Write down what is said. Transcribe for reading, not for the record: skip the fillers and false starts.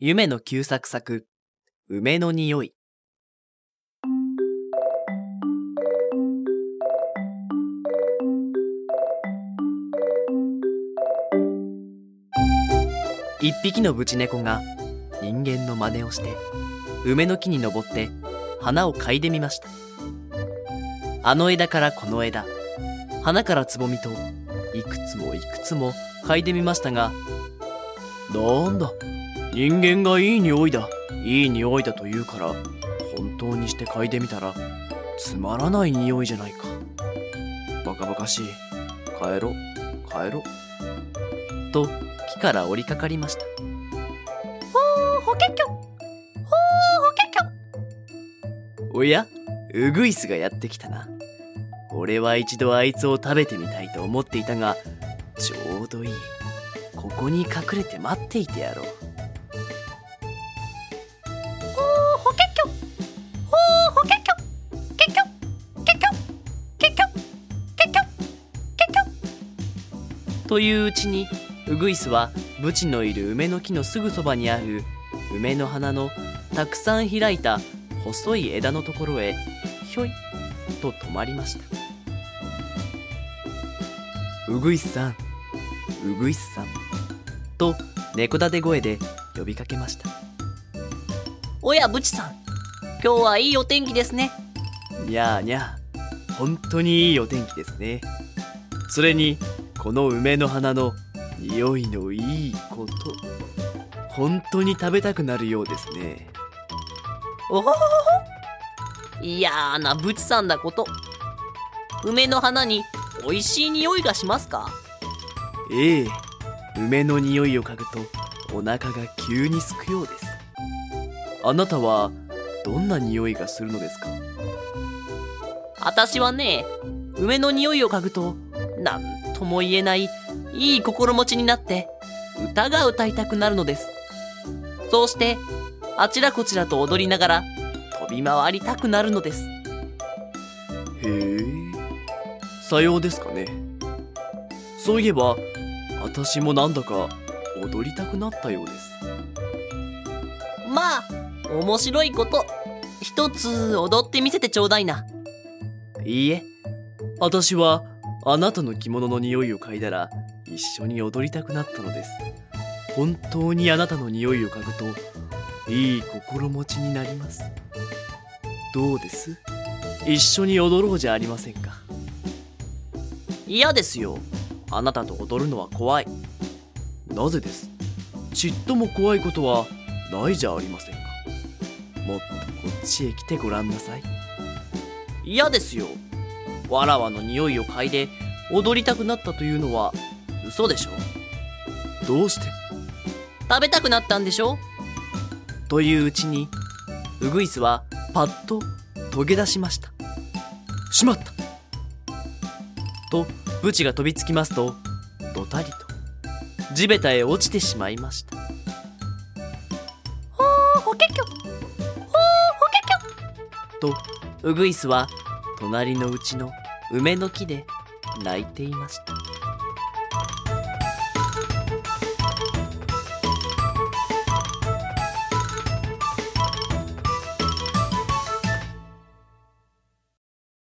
夢の久作作、梅の匂い。一匹のブチネコが人間の真似をして梅の木に登って花を嗅いでみました。あの枝からこの枝、花からつぼみといくつもいくつも嗅いでみましたが、なんだ、人間がいい匂いだと言うから本当にして嗅いでみたらつまらない匂いじゃないか。バカバカしい。帰ろと木から降りかかりました。 ほーほけっきょ、ほーほけっきょ。 おや、ウグイスがやってきたな。俺は一度あいつを食べてみたいと思っていたが、ちょうどいい。ここに隠れて待っていてやろう。 ほーほけっきょ、ほーほけっきょ、けっきょけっきょけっきょけっきょけっきょ。 といううちにウグイスはブチのいる梅の木のすぐそばにある梅の花のたくさん開いた細い枝のところへひょいと止まりました。ウグイスさん、ウグイスさんと猫だで声で呼びかけました。 おやブチさん、今日はいいお天気ですね。 にゃーにゃー、本当にいいお天気ですね。それにこの梅の花の匂いのいいこと、本当に食べたくなるようですね。 おほほほほ。嫌なブチさんだこと。梅の花においしい匂いがしますか？ ええ、梅の匂いを嗅ぐとお腹が急に空くようです。あなたはどんな匂いがするのですか？ 私はね、梅の匂いを嗅ぐとなんとも言えないいい心持ちになって歌が歌いたくなるのです。そうしてあちらこちらと踊りながら飛び回りたくなるのです。 へえ、さようですかね。そういえば私もなんだか踊りたくなったようです。 まあ面白いこと一つ踊ってみせてちょうだいな。 いいえ、私はあなたの着物の匂いを嗅いだら一緒に踊りたくなったのです。本当にあなたの匂いを嗅ぐといい心持ちになります。どうです？一緒に踊ろうじゃありませんか。 嫌ですよ。あなたと踊るのは怖い。 なぜです？ちっとも怖いことはないじゃありませんか。もっとこっちへ来てごらんなさい。 嫌ですよ。わらわの匂いを嗅いで踊りたくなったというのは嘘でしょ。 どうして？ 食べたくなったんでしょ。 といううちにウグイスはパッと遂げ出しました。しまったとブチが飛びつきますと、どたりと地べたへ落ちてしまいました。 ほーほけっきょ、ほーほけっきょ。 とウグイスは隣のうちの梅の木で泣いていました。